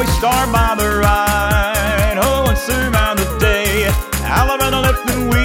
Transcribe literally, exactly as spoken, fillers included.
we start by the right. Oh, and surround the day. Alabama left and we